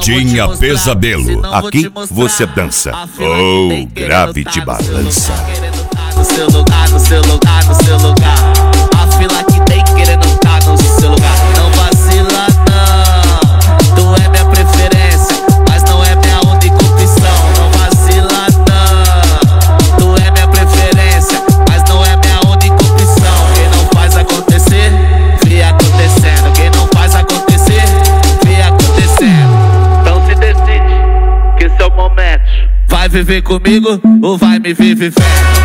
Tinha Pesadelo, aqui você dança. Oh, grave te balança. No seu lugar, no seu lugar, no seu lugar. A fila que tem querendo estar no seu lugar. Não vacila não, tu é minha preferência, mas não é minha única opção. Não vacila não, tu é minha preferência, mas não é minha única opção. Quem não faz acontecer, vê acontecendo. Quem não faz acontecer, vê acontecendo. Então se decide, que esse é o momento. Vai viver comigo ou vai me ver vivendo?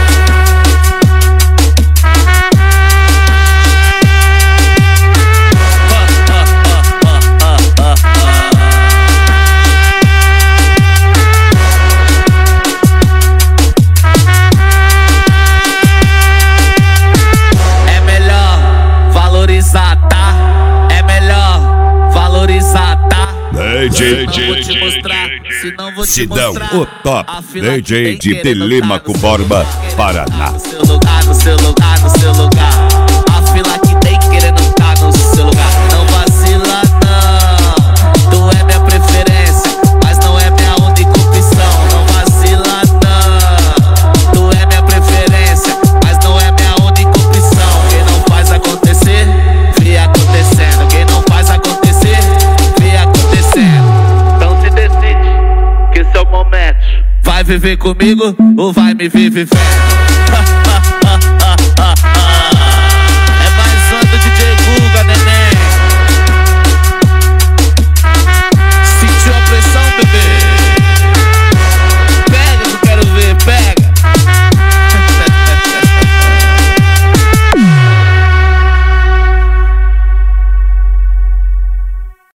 Tá? É melhor valorizar, tá? DJ Sidão, o top DJ de Telêmaco Borba, Paraná. No seu lugar, no seu lugar, no seu lugar. A fila que tem querendo estar no seu lugar. Não vacila não, tu é minha preferência, mas não é minha única opção. Não vacila não, tu é minha preferência, mas não é minha única opção. Quem não faz acontecer, vê acontecendo. Quem não faz acontecer, vê acontecendo. Então se decide, que esse é o momento. Vai viver comigo ou vai me ver vivendo?